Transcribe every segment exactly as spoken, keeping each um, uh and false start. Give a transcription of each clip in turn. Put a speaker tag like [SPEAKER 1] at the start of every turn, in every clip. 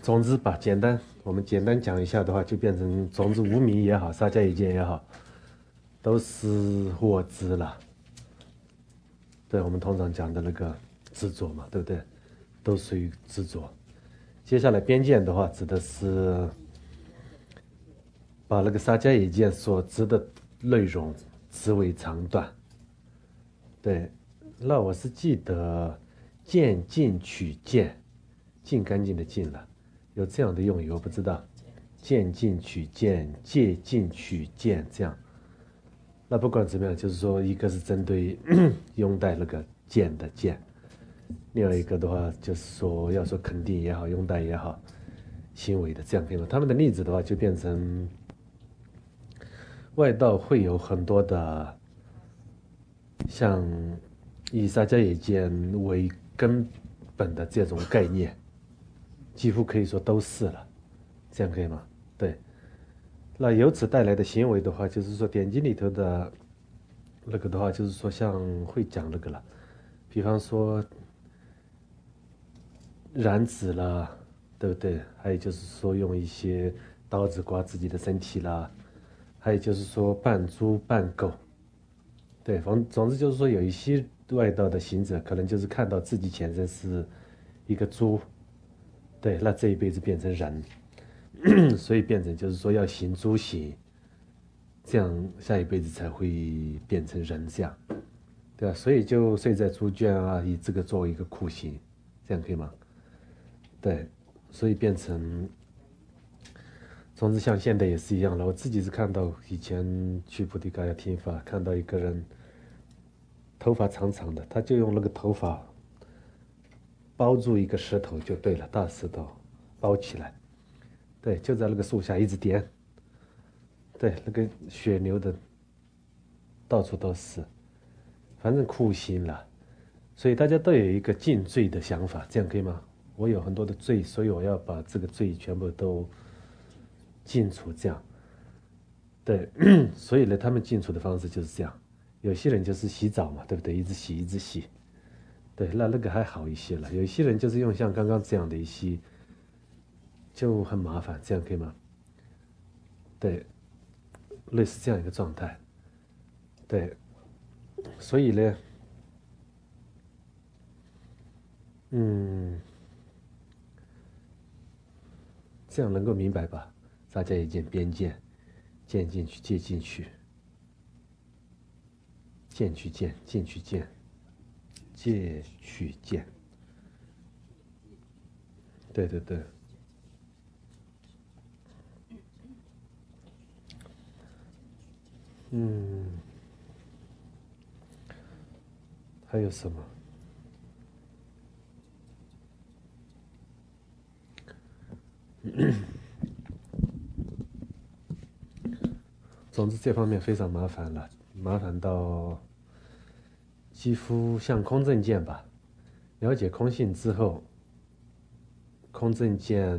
[SPEAKER 1] 总之吧，简单我们简单讲一下的话，就变成总之无名也好，沙迦野见也好，都是我执了。对，我们通常讲的那个执着嘛，对不对？都属于执着。接下来边见的话，指的是把那个沙迦野见所知的内容词为长短。对，那我是记得见尽取见，尽干净的尽了，有这样的用语，我不知道。见尽取见，借尽取见，这样。那不管怎么样，就是说，一个是针对拥戴那个见的见，另外一个的话就是说，要说肯定也好，拥戴也好，行为的这样可以吗？他们的例子的话，就变成外道会有很多的，像以沙迦野见为根本的这种概念，几乎可以说都是了，这样可以吗？对。那由此带来的行为的话，就是说典籍里头的那个的话，就是说像会讲那个了，比方说染指了，对不对？还有就是说用一些刀子刮自己的身体啦，还有就是说扮猪扮狗，对，总总之就是说有一些外道的行者，可能就是看到自己前身是一个猪，对，那这一辈子变成人。所以变成就是说要行猪行，这样下一辈子才会变成人这样，对吧？所以就睡在猪圈啊，以这个作为一个苦行，这样可以吗？对，所以变成，总之像现在也是一样了。我自己是看到以前去菩提伽耶听法，看到一个人头发长长的，他就用那个头发包住一个石头就对了，大石头包起来。对，就在那个树下一直点，对，那个血流的到处都是，反正苦行了，所以大家都有一个尽罪的想法，这样可以吗？我有很多的罪，所以我要把这个罪全部都尽除，这样，对，所以呢，他们尽除的方式就是这样，有些人就是洗澡嘛，对不对？一直洗，一直洗，对，那那个还好一些了，有一些人就是用像刚刚这样的一些。就很麻烦，这样可以吗？对，类似这样一个状态。对，所以呢，嗯，这样能够明白吧？大家也见边见，见进去，借进去，见去见，进去见，借去见。对对对。嗯，还有什么？总之这方面非常麻烦了，麻烦到几乎像空正见吧。了解空性之后，空正见，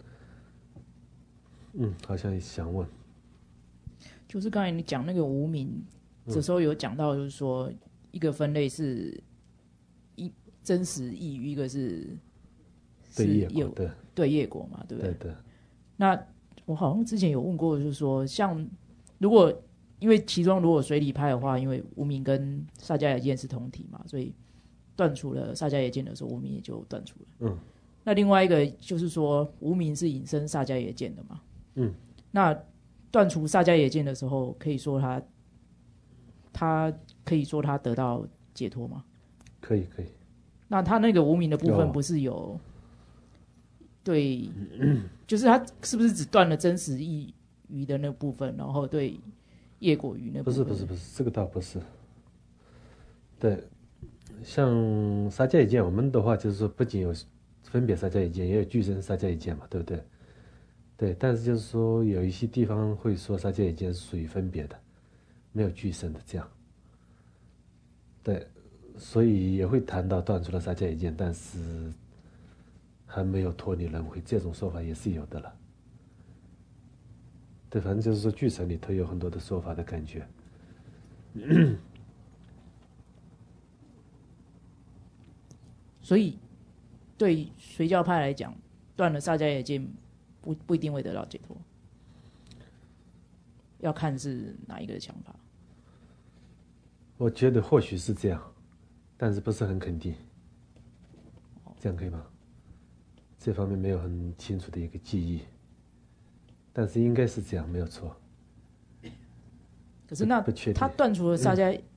[SPEAKER 1] 嗯，好像想问，
[SPEAKER 2] 就是刚才你讲那个无名，这时候有讲到，就是说一个分类是一真实意义，一个是
[SPEAKER 1] 对业果，对
[SPEAKER 2] 对业果嘛，对不对？
[SPEAKER 1] 对对。
[SPEAKER 2] 那我好像之前有问过，就是说像如果因为其中如果水里派的话，因为无名跟萨迦耶见是同体嘛，所以断除了萨迦耶见的时候，无名也就断除了。
[SPEAKER 1] 嗯。
[SPEAKER 2] 那另外一个就是说，无名是引申萨迦耶见的嘛。
[SPEAKER 1] 嗯。
[SPEAKER 2] 那断除萨迦耶见的时候，可以说他他可以说他得到解脱吗？
[SPEAKER 1] 可以可以。
[SPEAKER 2] 那他那个无名的部分不是有、哦、对，就是他是不是只断了真实意义的那部分，然后对业果语那部分？
[SPEAKER 1] 不是不是不是，这个倒不是。对，像沙迦耶见，我们的话就是说，不仅有分别沙迦耶见，也有具身沙迦耶见嘛，对不对？对，但是就是说有一些地方会说沙迦耶见是属于分别的，没有具身的这样。对，所以也会谈到断除了沙迦耶见，但是还没有脱离轮回，这种说法也是有的了。对，反正就是说具身里头有很多的说法的感觉。
[SPEAKER 2] 所以对随教派来讲， 断了萨迦耶见不不一定会得到解脱，要看是哪一个想法。
[SPEAKER 1] 我觉得或许是这样，但是不是很肯定，这样可以吗？这方面没有很清楚的一个记忆，但是应该是这样，没有错。
[SPEAKER 2] 可是那
[SPEAKER 1] 不确定
[SPEAKER 2] 他断除了萨迦，嗯、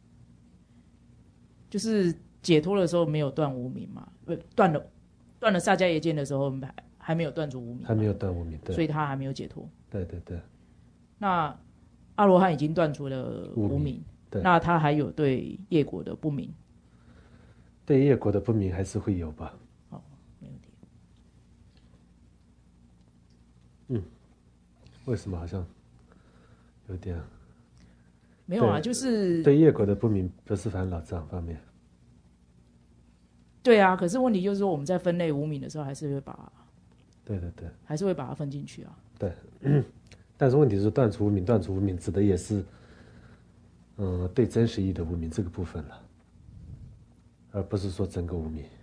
[SPEAKER 2] 就是解脱的时候没有断无明嘛？不，断了断了萨迦耶见的时候还还没有断除无明，
[SPEAKER 1] 还没有断无明，对，
[SPEAKER 2] 所以他还没有解脱。
[SPEAKER 1] 对对对。
[SPEAKER 2] 那阿罗汉已经断除了无明，
[SPEAKER 1] 对，
[SPEAKER 2] 那他还有对业果的不明，
[SPEAKER 1] 对业果的不明还是会有吧？
[SPEAKER 2] 好，没问题。
[SPEAKER 1] 嗯，为什么好像有点？
[SPEAKER 2] 没有啊，就是
[SPEAKER 1] 对业果的不明不是烦恼这方面。
[SPEAKER 2] 对啊，可是问题就是说我们在分类无明的时候，还是会把，
[SPEAKER 1] 对对对，
[SPEAKER 2] 还是会把它分进去啊。
[SPEAKER 1] 对，嗯，但是问题是断除无明，断除无明指的也是，嗯、呃，对真实义的无明这个部分了，而不是说整个无明。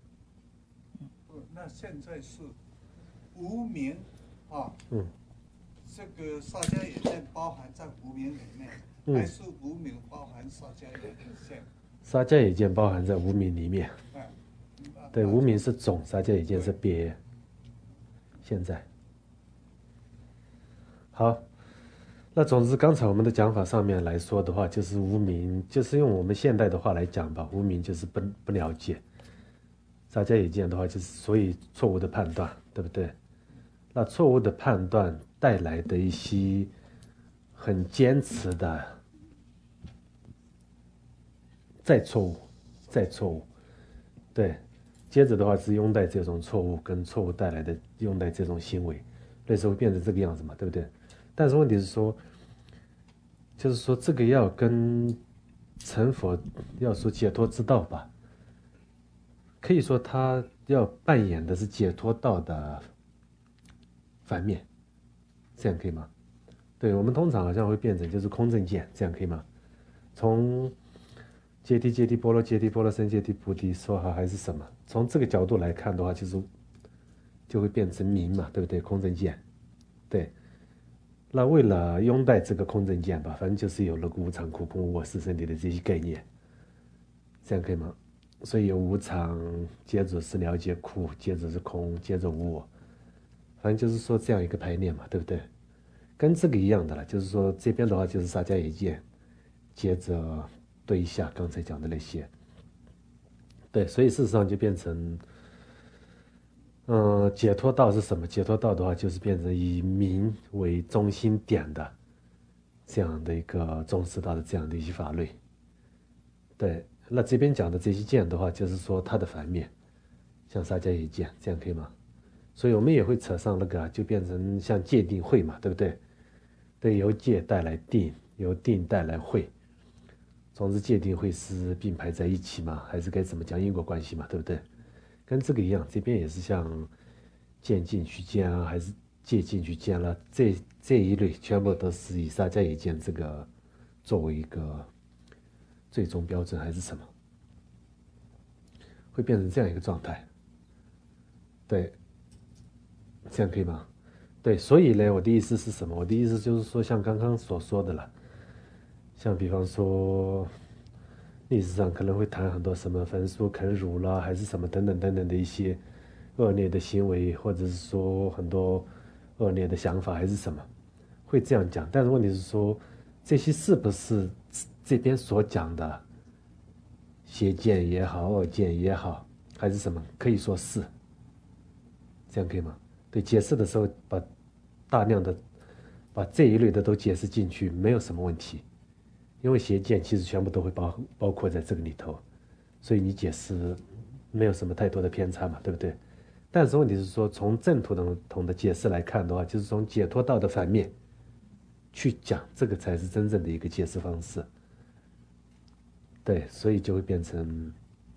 [SPEAKER 3] 那现在是无明啊，
[SPEAKER 1] 嗯，
[SPEAKER 3] 这个萨迦耶见包含在无明里面，
[SPEAKER 1] 嗯、
[SPEAKER 3] 还是无明包含萨迦耶见？
[SPEAKER 1] 萨迦耶见包含在无明里面。
[SPEAKER 3] 哎，
[SPEAKER 1] 对，无明是总，萨迦耶见是别。现在，好，那总之刚才我们的讲法上面来说的话，就是无明，就是用我们现代的话来讲吧，无明就是不不了解。萨迦耶见的话，就是所以错误的判断，对不对？那错误的判断带来的一些很坚持的，再错误，再错误，对。接着的话是拥戴这种错误跟错误带来的拥戴这种行为，类似会变成这个样子嘛，对不对？但是问题是说，就是说这个要跟成佛要说解脱之道吧，可以说他要扮演的是解脱道的反面，这样可以吗？对，我们通常好像会变成就是空正见，这样可以吗？从揭谛揭谛波罗揭谛波罗僧揭谛菩提说哈还是什么？从这个角度来看的话，就是就会变成明嘛，对不对？空正见，对。那为了拥戴这个空正见吧，反正就是有了个无常、苦、空、无我、是身体的这些概念，这样可以吗？所以有无常，接着是了解苦，接着是空，接着无我，反正就是说这样一个排列嘛，对不对？跟这个一样的了，就是说这边的话就是萨迦耶见，接着对一下刚才讲的那些。对，所以事实上就变成，嗯，解脱道是什么？解脱道的话，就是变成以明为中心点的这样的一个中士道的这样的一些法律。对，那这边讲的这些见的话，就是说它的反面，像萨迦耶见，这样可以吗？所以我们也会扯上那个，就变成像戒定慧嘛，对不对？对，由戒带来定，由定带来慧。总之，戒定慧是并排在一起嘛，还是该怎么讲因果关系嘛，对不对？跟这个一样，这边也是像渐进去见啊，还是戒进去见了，这这一类全部都是以萨迦耶见这个作为一个最终标准，还是什么？会变成这样一个状态。对，这样可以吗？对，所以呢，我的意思是什么？我的意思就是说，像刚刚所说的了。像比方说，历史上可能会谈很多什么焚书坑儒啦，还是什么等等等等的一些恶劣的行为，或者是说很多恶劣的想法，还是什么，会这样讲。但是问题是说，这些是不是这边所讲的邪见也好，恶见也好，还是什么？可以说是，这样可以吗？对，解释的时候把大量的把这一类的都解释进去，没有什么问题。因为邪见其实全部都会包包括在这个里头，所以你解释没有什么太多的偏差嘛，对不对？但是问题是说，从正统的统的解释来看的话，就是从解脱道的反面去讲，这个才是真正的一个解释方式。对，所以就会变成，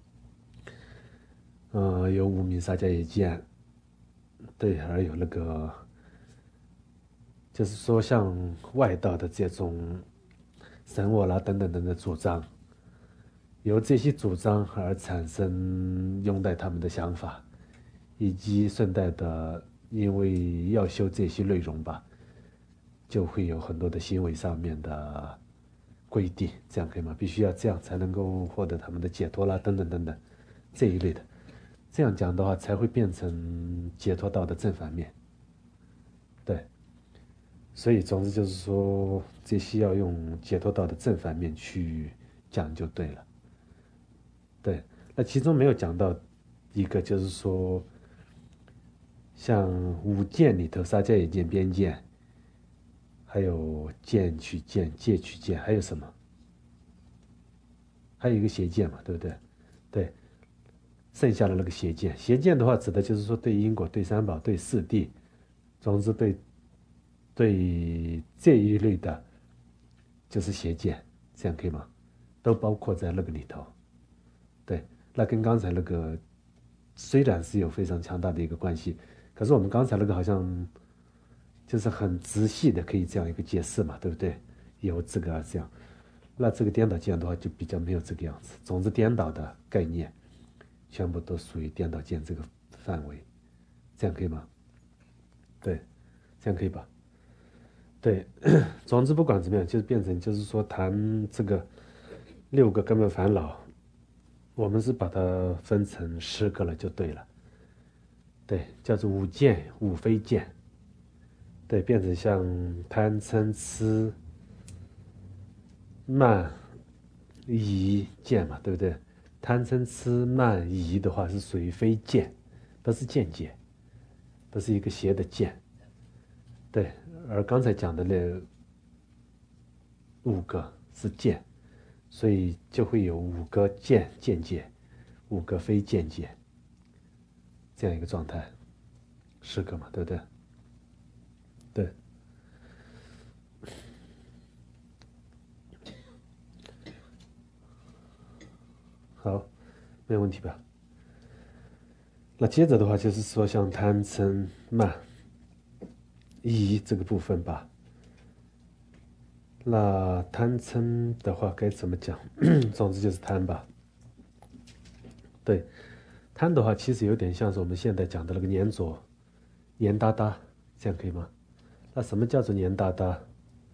[SPEAKER 1] 呃，有无明萨迦耶见，对，而有那个，就是说像外道的这种。神我啦等等等的主张，由这些主张而产生拥戴他们的想法， 以及顺带的，因为要修这些内容吧，就会有很多的行为上面的规定，这样可以吗？必须要这样才能够获得他们的解脱啦，等等等等这一类的。这样讲的话，才会变成解脱道的正反面。对，所以总之就是说，这些要用解脱道的正反面去讲就对了。对，那其中没有讲到一个，就是说，像五戒里头，杀戒也戒、边戒，还有戒取戒、戒取戒，还有什么？还有一个邪见嘛，对不对？对，剩下的那个邪见，邪见的话，指的就是说对因果、对三宝、对四谛，总之对对这一类的，就是邪见，这样可以吗？都包括在那个里头。对，那跟刚才那个虽然是有非常强大的一个关系，可是我们刚才那个好像就是很仔细的可以这样一个解释嘛，对不对？有这个这样。那这个颠倒见的话就比较没有这个样子。总之颠倒的概念全部都属于颠倒见这个范围，这样可以吗？对，这样可以吧？对，总之不管怎么样，就是变成就是说谈这个六个根本烦恼，我们是把它分成十个了就对了。对，叫做五见五非见。对，变成像贪嗔痴慢疑见嘛，对不对？贪嗔痴慢疑的话是属于非见，不是见解，不是一个邪的见。对，而刚才讲的那五个是见，所以就会有五个见见解，五个非见解，这样一个状态，十个嘛，对不对？对。好，没有问题吧？那接着的话就是说像贪嗔慢疑这个部分吧。那贪嗔的话该怎么讲？总之就是贪吧。对，贪的话其实有点像是我们现在讲的那个黏着、黏哒哒，这样可以吗？那什么叫做黏哒哒？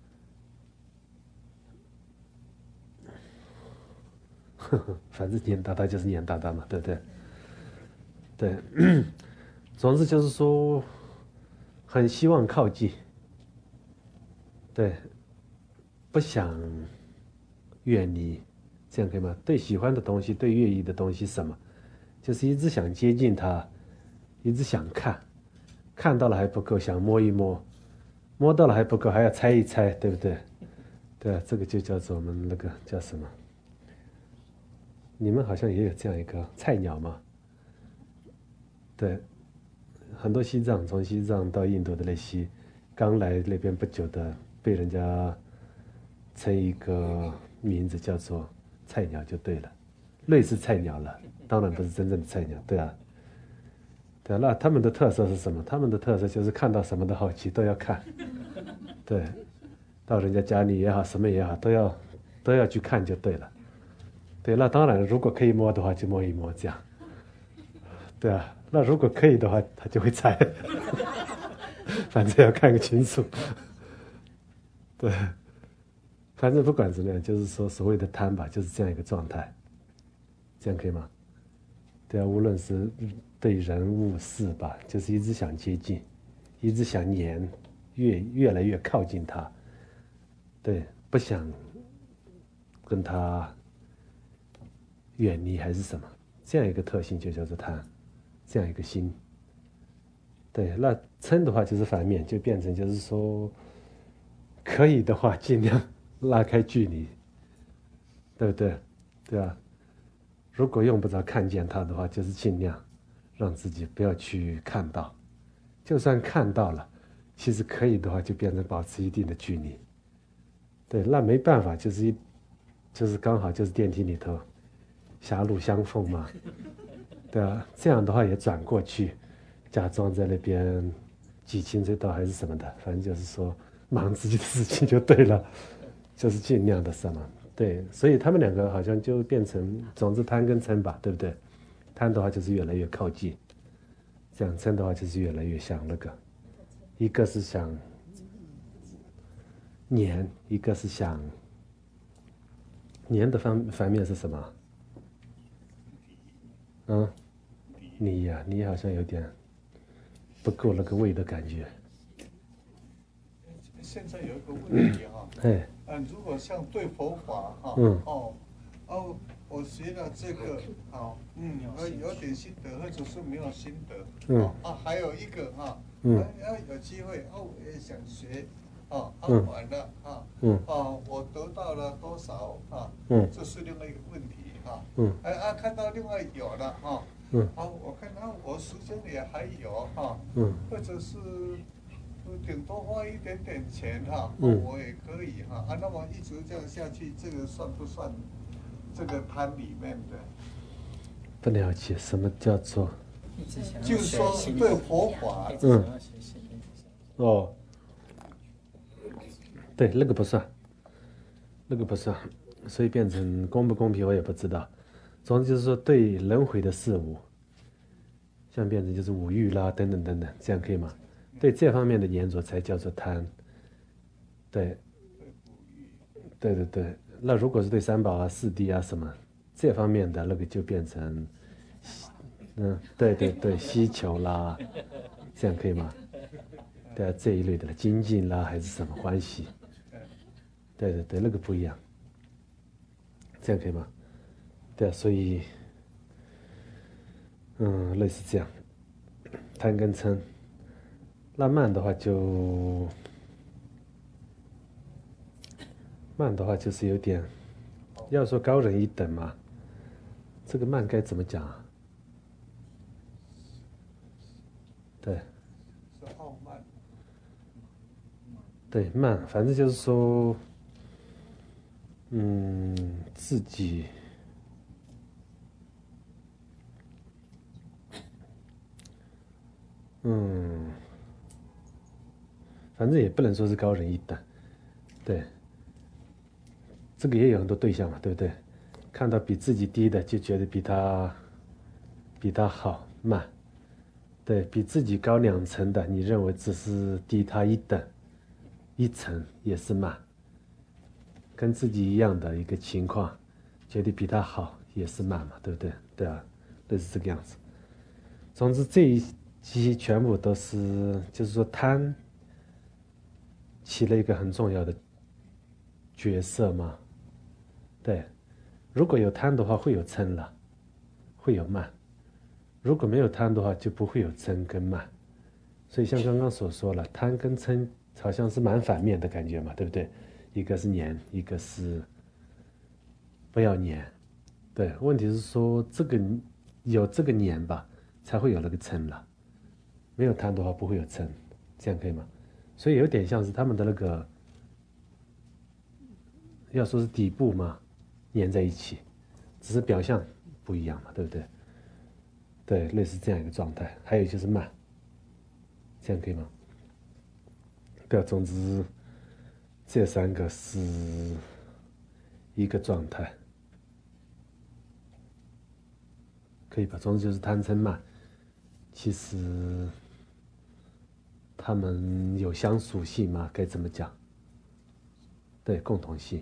[SPEAKER 1] 反正黏哒哒就是黏哒哒嘛，对不对？对，总之就是说，很希望靠近，对，不想远离，这样可以吗？对喜欢的东西，对愿意的东西，什么，就是一直想接近它，一直想看，看到了还不够，想摸一摸，摸到了还不够，还要猜一猜，对不对？对啊，这个就叫做我们那个叫什么？你们好像也有这样一个菜鸟嘛？对，很多西藏，从西藏到印度的那些刚来那边不久的，被人家称一个名字叫做菜鸟就对了，类似菜鸟了，当然不是真正的菜鸟，对啊，对啊，那他们的特色是什么？他们的特色就是看到什么都好奇，都要看，对，到人家家里也好，什么也好，都要都要去看就对了，对，那当然如果可以摸的话就摸一摸这样，对啊。那如果可以的话，他就会猜，反正要看个清楚。对，反正不管怎么样，就是说所谓的贪吧，就是这样一个状态，这样可以吗？对啊，无论是对人物事吧，就是一直想接近，一直想黏，越越来越靠近他，对，不想跟他远离还是什么，这样一个特性就叫做贪。这样一个心，对，那嗔的话就是反面，就变成就是说，可以的话尽量拉开距离，对不对？对啊，如果用不着看见它的话，就是尽量让自己不要去看到，就算看到了，其实可以的话就变成保持一定的距离，对，那没办法，就是一，就是刚好就是电梯里头狭路相逢嘛。对啊，这样的话也转过去，假装在那边挤清水道还是什么的，反正就是说忙自己的事情就对了，就是尽量的什么，对，所以他们两个好像就变成，总之贪跟嗔吧，对不对？贪的话就是越来越靠近， 这样称的话就是越来越像那个，一个是想年，一个是想年的方反面是什么？嗯，你呀、啊，你好像有点不够那个味的感觉。
[SPEAKER 3] 现在有一个问题哈、啊，
[SPEAKER 1] 哎，
[SPEAKER 3] 嗯，如果像对佛法哈、啊，
[SPEAKER 1] 嗯，
[SPEAKER 3] 哦，哦，我学了这个，啊，嗯，呃，有点心得，或者是没有心得，
[SPEAKER 1] 嗯，
[SPEAKER 3] 啊，啊还有一个哈，
[SPEAKER 1] 嗯，
[SPEAKER 3] 要有机会，哦，我也想学，啊，啊，
[SPEAKER 1] 嗯
[SPEAKER 3] 完了，啊，
[SPEAKER 1] 嗯，
[SPEAKER 3] 啊，我得到了多少，啊，
[SPEAKER 1] 嗯，
[SPEAKER 3] 这是另外一个问题，哈，
[SPEAKER 1] 嗯，
[SPEAKER 3] 哎啊，看到另外有了，哈，
[SPEAKER 1] 嗯，
[SPEAKER 3] 啊，我看到我时间也还有，哈，
[SPEAKER 1] 嗯，
[SPEAKER 3] 或者是。顶多花一点点钱哈，
[SPEAKER 1] 嗯，
[SPEAKER 3] 我也可以哈啊，那么一直这样下去，这个算不算这个摊里面的？
[SPEAKER 1] 不了解什么叫做？
[SPEAKER 3] 就是说对佛法，
[SPEAKER 1] 嗯，哦，对，那个不算，那个不算，所以变成公不公平我也不知道。总之就是说对轮回的事物，像变成就是五欲啦等等等等，这样可以吗？对这方面的研究才叫做贪。对，对对对，那如果是对三宝啊、四谛啊什么这方面的那个就变成，嗯，对对对，希求啦，这样可以吗？对啊，这一类的了，精进啦还是什么欢喜？对对对，那个不一样，这样可以吗？对啊，所以，嗯，类似这样，贪跟嗔。那慢的话就，慢的话就是有点，要说高人一等嘛，这个慢该怎么讲啊？对，
[SPEAKER 3] 是傲慢。
[SPEAKER 1] 对，慢，反正就是说，嗯，自己，嗯，反正也不能说是高人一等，对，这个也有很多对象嘛，对不对？看到比自己低的，就觉得比他比他好慢，对比自己高两层的，你认为只是低他一等一层也是慢，跟自己一样的一个情况，觉得比他好也是慢嘛，对不对？对啊，类似这个样子。总之这一些全部都是，就是说贪起了一个很重要的角色嘛。对，如果有贪的话，会有嗔了，会有慢；如果没有贪的话，就不会有嗔跟慢。所以像刚刚所说了，贪跟嗔好像是蛮反面的感觉嘛，对不对？一个是黏，一个是不要黏。对，问题是说这个有这个黏吧，才会有那个嗔了。没有贪的话，不会有嗔，这样可以吗？所以有点像是他们的那个，要说是底部嘛，粘在一起，只是表象不一样嘛，对不对？对，类似这样一个状态。还有就是慢，这样可以吗？对啊，总之这三个是一个状态，可以吧？总之就是贪嗔慢，其实他们有相属性吗？该怎么讲？对，共同性，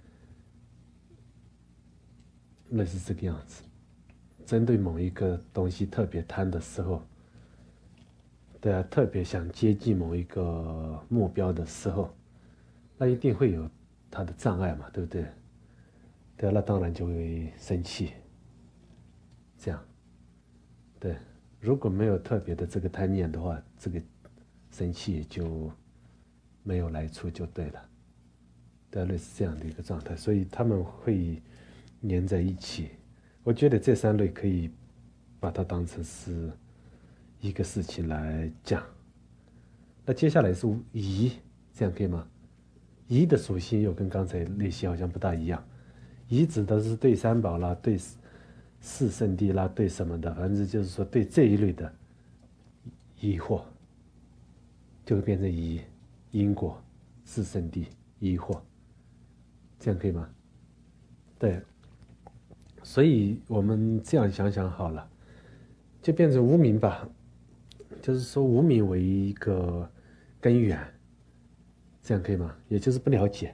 [SPEAKER 1] 类似这个样子。针对某一个东西特别贪的时候，对啊，特别想接近某一个目标的时候，那一定会有它的障碍嘛，对不对？对啊，那当然就会生气。这样，对，如果没有特别的这个贪念的话，这个生气也就没有来处，就对了。对啊，类似这样的一个状态，所以他们会粘在一起。我觉得这三类可以把它当成是一个事情来讲。那接下来是疑，这样可以吗？疑的属性又跟刚才那些好像不大一样。疑指的是对三宝啦，对四圣谛啦，对什么的，反正就是说对这一类的疑惑，就会变成疑因果、四圣谛、疑惑，这样可以吗？对。所以我们这样想想好了，就变成无明吧。 就是说无明为一个根源，这样可以吗？也就是不了解。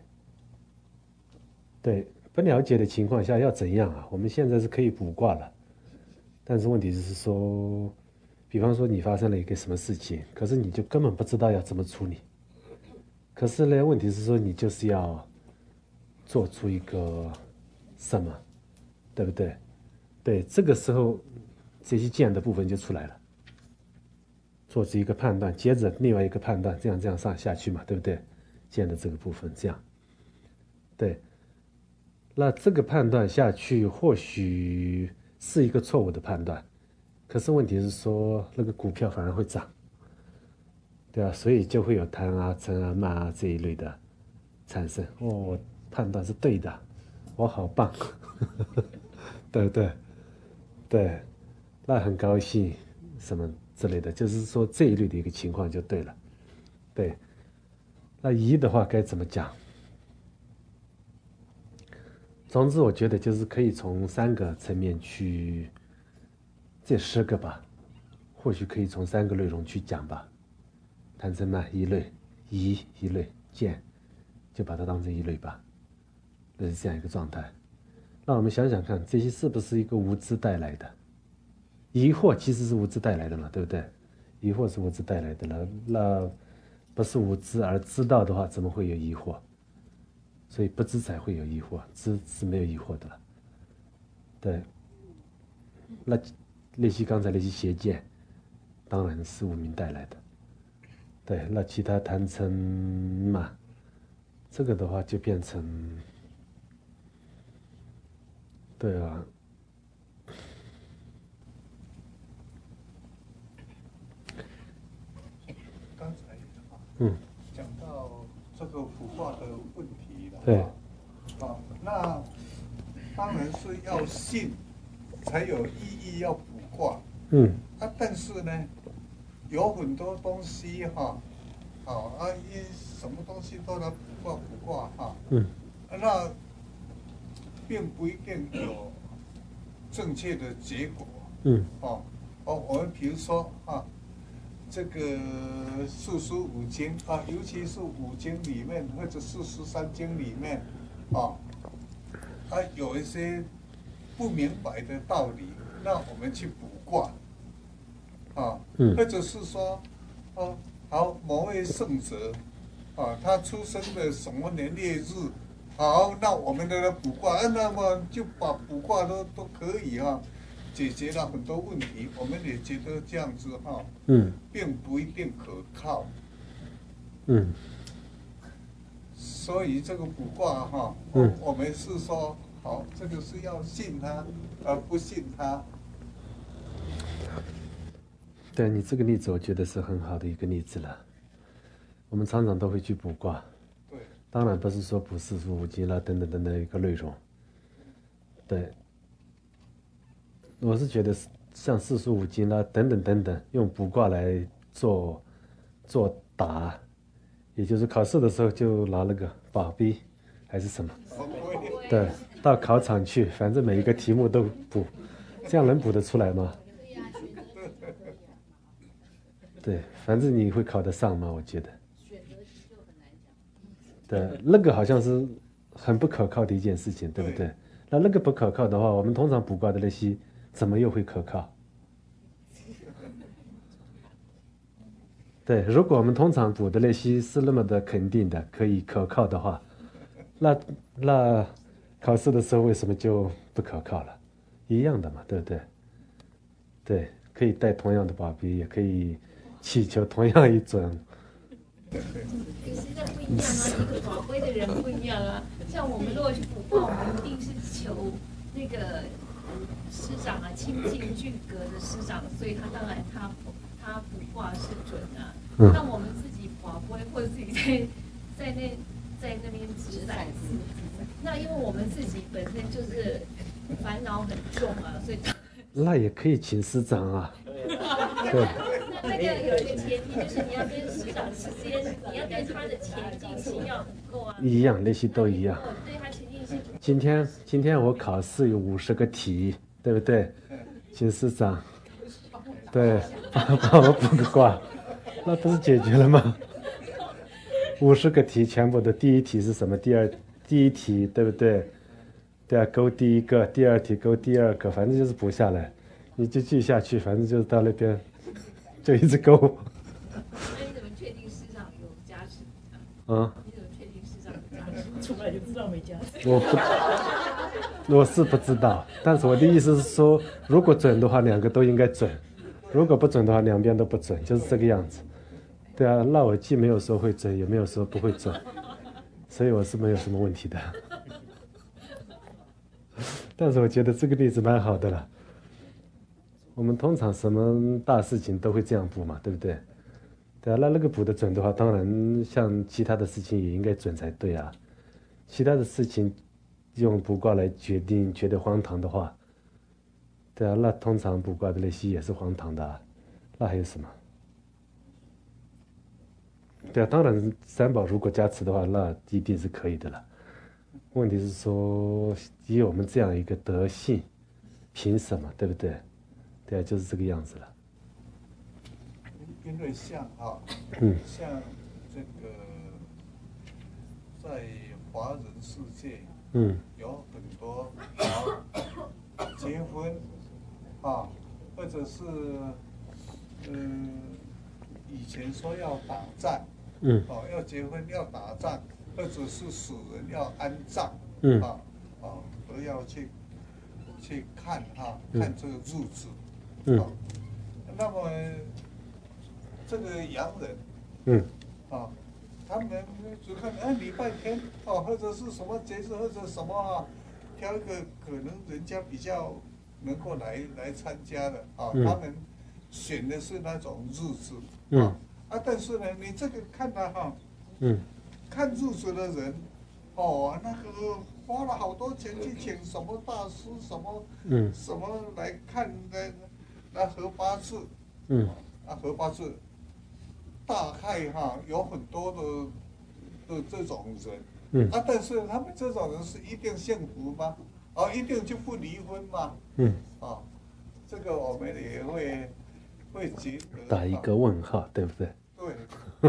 [SPEAKER 1] 对，不了解的情况下要怎样啊？我们现在是可以卜卦了，但是问题是说，比方说你发生了一个什么事情，可是你就根本不知道要怎么处理。可是呢，问题是说你就是要做出一个什么，对不对？对，这个时候这些剑的部分就出来了，做出一个判断，接着另外一个判断，这样这样上下去嘛，对不对？剑的这个部分这样，对。那这个判断下去，或许是一个错误的判断，可是问题是说那个股票反而会涨，对啊，所以就会有贪啊、嗔啊、慢啊这一类的产生。哦，我判断是对的，我好棒，对不对？对，那很高兴，什么之类的，就是说这一类的一个情况就对了。对，那疑的话该怎么讲？总之，我觉得就是可以从三个层面去，这十个吧，或许可以从三个内容去讲吧。贪嗔慢一类，疑一类，见就把它当成一类吧，那是这样一个状态。那我们想想看，这些是不是一个无知带来的？疑惑其实是无知带来的嘛，对不对？疑惑是无知带来的了，那不是无知而知道的话，怎么会有疑惑？所以不知才会有疑惑，知是没有疑惑的了。对，那那些刚才那些邪见，当然是无明带来的。对，那其他贪嗔嘛，这个的话就变成，对啊，
[SPEAKER 3] 刚才
[SPEAKER 1] 嗯，
[SPEAKER 3] 讲到这个卜卦的问题了。
[SPEAKER 1] 对，
[SPEAKER 3] 啊，那当然是要信才有意义要卜卦。
[SPEAKER 1] 嗯，
[SPEAKER 3] 啊，但是呢，有很多东西哈，好啊，一什么东西都来卜卦卜卦哈，
[SPEAKER 1] 嗯，
[SPEAKER 3] 那并不一定有正确的结果。
[SPEAKER 1] 嗯，
[SPEAKER 3] 哦，哦，我们比如说啊，这个四书五经啊，尤其是五经里面或者四书三经里面，啊，啊有一些不明白的道理，那我们去卜卦，啊，
[SPEAKER 1] 嗯，
[SPEAKER 3] 或者是说，哦，好，某位圣者，啊，他出生的什么年月日，好，那我们的卜卦，啊，那么就把卜卦都都可以啊。解决了很多问题，我们也觉得这样子哈，
[SPEAKER 1] 嗯，
[SPEAKER 3] 并不一定可靠，
[SPEAKER 1] 嗯，
[SPEAKER 3] 所以这个卜卦哈，
[SPEAKER 1] 嗯，
[SPEAKER 3] 我们是说，好，这个是要信他，而不信他。
[SPEAKER 1] 对你这个例子，我觉得是很好的一个例子了。我们常常都会去卜卦，
[SPEAKER 3] 对，
[SPEAKER 1] 当然不是说卜四书五经啦等等等等一个内容，对。我是觉得像四书五经啦等等等等，用卜卦来做做答，也就是考试的时候就拿那个宝贝还是什么，对，到考场去，反正每一个题目都卜，这样能卜得出来吗？对，反正你会考得上吗？我觉得。对，那个好像是很不可靠的一件事情，对不对？那那个不可靠的话，我们通常卜卦的那些。怎么又会可靠？对，如果我们通常卜的那些是那么的肯定的，可以可靠的话，那那考试的时候为什么就不可靠了？一样的嘛，对不对？对，可以带同样的宝贝，也可以祈求同样一种。
[SPEAKER 4] 可是那不一样啊，一个宝贝的人不一样啊。像我们如果去卜卦，我们一定是求那个。师长啊，亲近具格的师长，所以他当然他他卜卦是准啊。嗯、那我们自己卜不会，或者自己在在那在那边掷骰子，那因为我们自己本身就是烦恼很重啊，所以
[SPEAKER 1] 那也可以请师长啊。
[SPEAKER 4] 对。那那个有一个前提，就是你要跟师长之间，你要对他的前进性要很够啊。
[SPEAKER 1] 一样，那些都一样。
[SPEAKER 4] 对他前进性。
[SPEAKER 1] 今天今天我考试有五十个题，对不对？请师长， 对，帮我卜个卦，那不是解决了吗？五十个题全部的第一题是什么？第二第一题对不对？对啊，勾第一个，第二题勾第二个，反正就是补下来，你就记下去，反正就是到那边就一直勾。
[SPEAKER 4] 那你怎么确定世上有加持？
[SPEAKER 1] 啊？
[SPEAKER 4] 你怎么确定世上有加持？
[SPEAKER 2] 出来就知道没加持。
[SPEAKER 1] 我不，我是不知道，但是我的意思是说，如果准的话，两个都应该准；如果不准的话，两边都不准，就是这个样子。对啊，那我既没有说会准，也没有说不会准，所以我是没有什么问题的。但是我觉得这个例子蛮好的了。我们通常什么大事情都会这样补嘛，对不对？对啊，那那个补的准的话，当然像其他的事情也应该准才对啊。其他的事情用卜卦来决定，觉得荒唐的话，对啊，那通常卜卦的那些也是荒唐的啊。那还有什么？对啊，当然三宝如果加持的话，那一定是可以的了。问题是说，以我们这样一个德性，凭什么，对不对？对啊，就是这个样子了。
[SPEAKER 3] 因为像啊，
[SPEAKER 1] 嗯，
[SPEAKER 3] 像这个在华人世界，
[SPEAKER 1] 嗯，
[SPEAKER 3] 有很多啊结婚啊，或者是嗯、以前说要打仗，
[SPEAKER 1] 嗯，
[SPEAKER 3] 哦，要结婚要打仗，或者是死人要安葬，
[SPEAKER 1] 嗯，
[SPEAKER 3] 啊，哦，都要去去看哈、
[SPEAKER 1] 嗯
[SPEAKER 3] 看这个日子，
[SPEAKER 1] 嗯
[SPEAKER 3] 啊，那么这个洋人，
[SPEAKER 1] 嗯，
[SPEAKER 3] 啊，他们只看哎礼拜天哦，或者是什么节日或者什么啊，挑一个可能人家比较能够来来参加的啊，
[SPEAKER 1] 嗯
[SPEAKER 3] 他们选的是那种日子，
[SPEAKER 1] 嗯
[SPEAKER 3] 啊，啊，但是呢，你这个看他哈，
[SPEAKER 1] 嗯，
[SPEAKER 3] 看日子的人，哦，那个花了好多钱去请什么大师什么，
[SPEAKER 1] 嗯，
[SPEAKER 3] 什么来看那那合八字，
[SPEAKER 1] 嗯，
[SPEAKER 3] 啊合八字。大概哈有很多的的这种人，
[SPEAKER 1] 嗯，
[SPEAKER 3] 啊，但是他们这种人是一定幸福吗？啊，一定就不离婚吗？
[SPEAKER 1] 嗯，
[SPEAKER 3] 啊，这个我们也会会觉得
[SPEAKER 1] 打一个问号，对不对？
[SPEAKER 3] 对。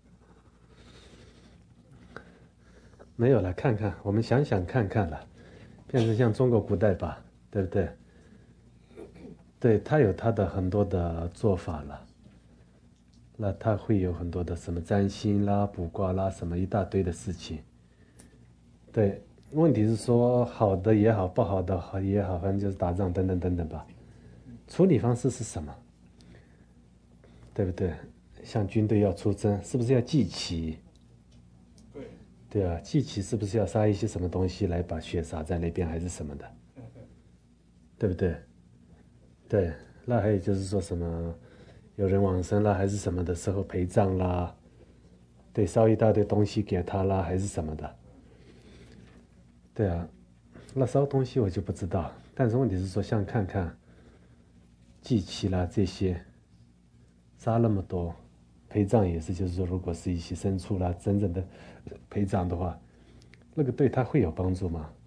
[SPEAKER 1] 没有了，看看，我们想想看看了，变成像中国古代吧，对不对？对，他有他的很多的做法了。那他会有很多的什么占星啦、卜卦啦，什么一大堆的事情。对，问题是说好的也好，不好的好也好，反正就是打仗等等等等吧。处理方式是什么？对不对？像军队要出征，是不是要祭旗？
[SPEAKER 3] 对。
[SPEAKER 1] 对啊，祭旗是不是要撒一些什么东西来把血洒在那边，还是什么的？对不对？对，那还有就是说什么？有人往生啦，还是什么的时候陪葬啦，对，烧一大堆东西给他啦，还是什么的。对啊，那烧东西我就不知道，但是问题是说，像看看祭旗啦这些，杀那么多，陪葬也是，就是说，如果是一些牲畜啦，真正的陪葬的话，那个对他会有帮助吗？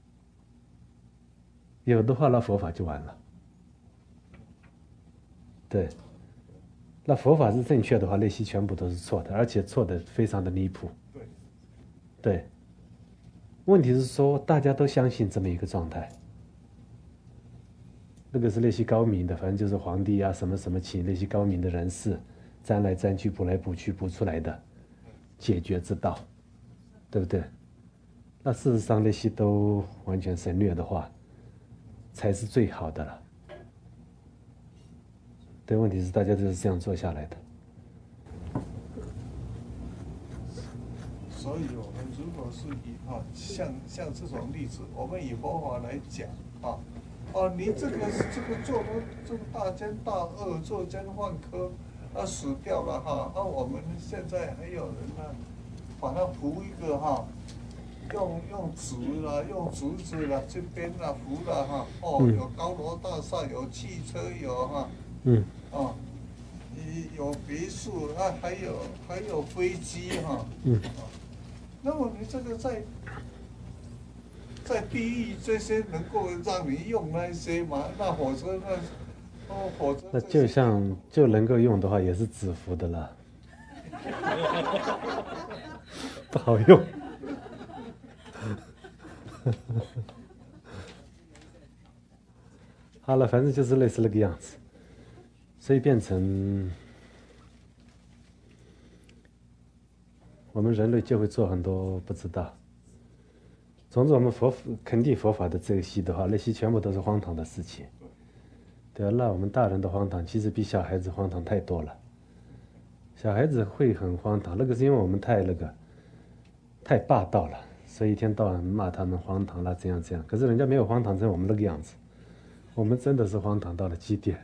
[SPEAKER 1] 有的话，那佛法就完了。对。那佛法是正确的话，那些全部都是错的，而且错的非常的离谱。
[SPEAKER 3] 对，
[SPEAKER 1] 对。问题是说，大家都相信这么一个状态。那个是那些高明的，反正就是皇帝啊，什么什么请那些高明的人士，占来占去，补来补去，补出来的解决之道，对不对？那事实上那些都完全省略的话，才是最好的了。对，问题是大家都是这样做下来的。
[SPEAKER 3] 所以我们如果是以啊，像像这种例子，我们以佛法来讲啊，哦，你这个这个做的这个大奸大恶，作奸犯科，啊死掉了哈，啊我们现在还有人呢，把它扶一个哈，用用竹啦，用竹子啦，这边啦扶啦哈，哦，
[SPEAKER 1] 嗯、
[SPEAKER 3] 有高楼大厦，有汽车，有哈。
[SPEAKER 1] 嗯，
[SPEAKER 3] 哦，有别墅啊，还有还有飞机哈，
[SPEAKER 1] 嗯，
[SPEAKER 3] 啊，那么你这个在在地狱这些能够让你用那些嘛？那火车那哦，否则
[SPEAKER 1] 那就像就能够用的话，也是纸符的了，不好用。好了，反正就是类似那个样子，所以变成我们人类就会做很多不知道。总之，我们佛肯定佛法的这一系的话，那些全部都是荒唐的事情。对啊，那我们大人的荒唐其实比小孩子荒唐太多了。小孩子会很荒唐，那个是因为我们太那个太霸道了，所以一天到晚骂他们荒唐啦，这样这样。可是人家没有荒唐成我们那个样子，我们真的是荒唐到了极点。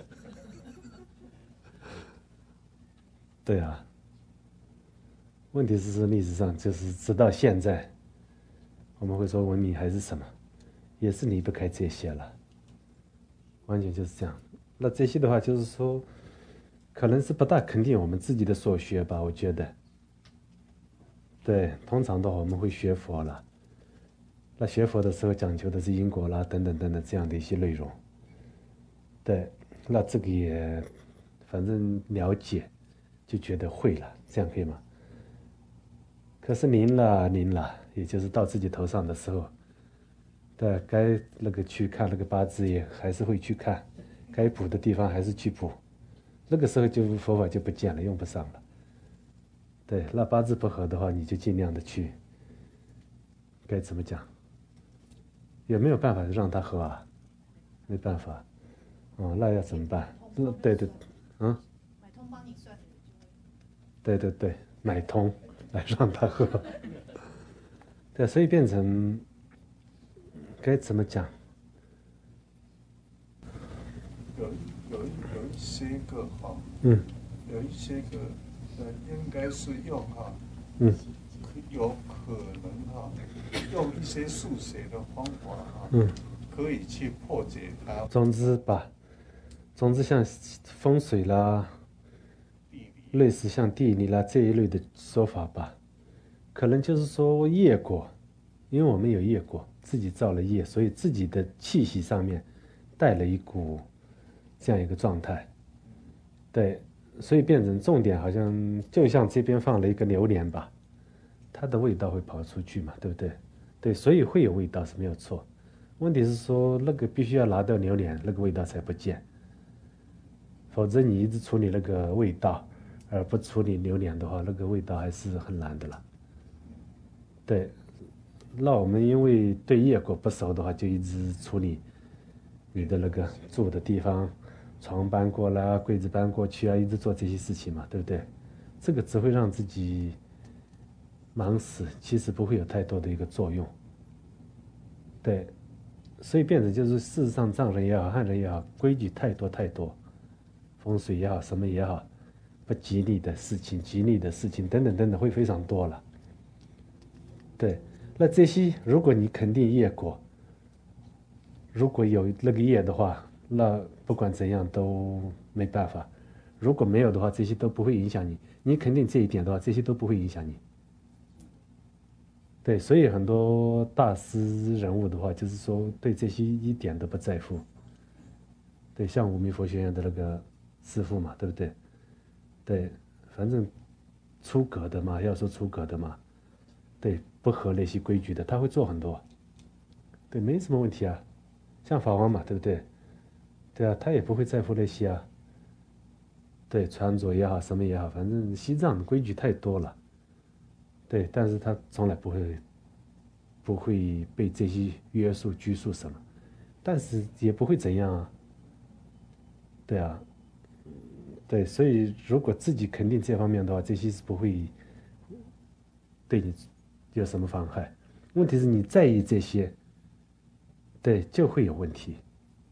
[SPEAKER 1] 对啊，问题是历史上就是直到现在，我们会说文明还是什么，也是离不开这些了，完全就是这样。那这些的话，就是说，可能是不大肯定我们自己的所学吧，我觉得。对，通常的话我们会学佛了，那学佛的时候讲求的是因果啦，等等等等这样的一些内容。对，那这个也反正了解，就觉得会了，这样可以吗？可是临了临了，也就是到自己头上的时候，对，该那个去看那个八字也还是会去看，该补的地方还是去补，那个时候就佛法就不见了，用不上了。对，那八字不合的话，你就尽量的去，该怎么讲？有没有办法让它合啊？没办法，哦，那要怎么办？嗯，对对，嗯，
[SPEAKER 4] 买通帮你算。
[SPEAKER 1] 对对对，买通来让它合。对，所以变成该怎么讲？
[SPEAKER 3] 有有有一些个哈，
[SPEAKER 1] 嗯，
[SPEAKER 3] 有一些个呃，应该是用哈，
[SPEAKER 1] 嗯，
[SPEAKER 3] 有可能哈，用一些数学的方法哈，
[SPEAKER 1] 嗯，
[SPEAKER 3] 可以去破解它。
[SPEAKER 1] 总之吧，总之像风水啦，类似像地理啦这一类的说法吧，可能就是说业果，因为我们有业果，自己造了业，所以自己的气息上面带了一股这样一个状态，对，所以变成重点好像就像这边放了一个榴莲吧，它的味道会跑出去嘛，对不对？对，所以会有味道是没有错。问题是说那个必须要拿掉榴莲，那个味道才不见。否则你一直处理那个味道，而不处理榴莲的话，那个味道还是很难的了。对，那我们因为对业果不熟的话，就一直处理你的那个住的地方，床搬过来，柜子搬过去啊，一直做这些事情嘛，对不对？这个只会让自己忙死，其实不会有太多的一个作用。对，所以变成就是事实上藏人也好，汉人也好，规矩太多太多，风水也好，什么也好，不吉利的事情、吉利的事情等等等等会非常多了。对，那这些如果你肯定业果，如果有那个业的话，那不管怎样都没办法。如果没有的话，这些都不会影响你。你肯定这一点的话，这些都不会影响你。对，所以很多大师人物的话，就是说对这些一点都不在乎。对，像无名佛学院的那个师父嘛，对不对？对，反正出格的嘛，要说出格的嘛，对，不合那些规矩的，他会做很多。对，没什么问题啊。像法王嘛，对不对？对啊，他也不会在乎那些啊。对，穿着也好，什么也好，反正西藏的规矩太多了。对，但是他从来不会不会被这些约束拘束什么，但是也不会怎样啊。对啊，对，所以如果自己肯定这方面的话，这些是不会对你有什么妨害。问题是你在意这些，对，就会有问题。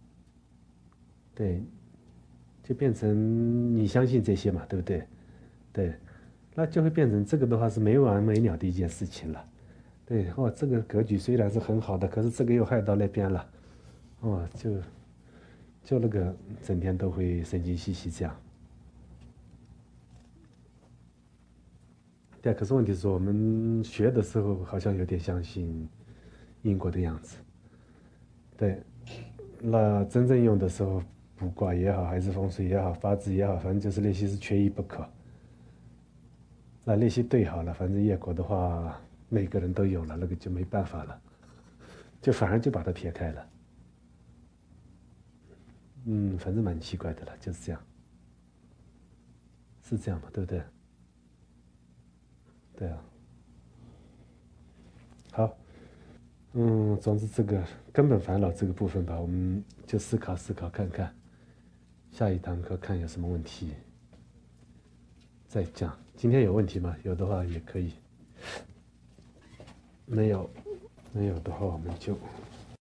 [SPEAKER 1] 对，就变成你相信这些嘛，对不对？对，那就会变成这个的话是没完没了的一件事情了。对，哦，这个格局虽然是很好的，可是这个又害到那边了，哦，就就那个整天都会神经兮兮这样。对，可是问题是我们学的时候好像有点相信因果的样子。对，那真正用的时候卜卦也好，还是风水也好，八字也好，反正就是那些是缺一不可。那那些对好了，反正业果的话，每个人都有了，那个就没办法了，就反而就把它撇开了。嗯，反正蛮奇怪的了，就是这样，是这样嘛，对不对？对啊。好，嗯，总之这个根本烦恼这个部分吧，我们就思考思考看看，下一堂课看有什么问题再讲。今天有问题吗？有的话也可以，没有，没有的话我们就。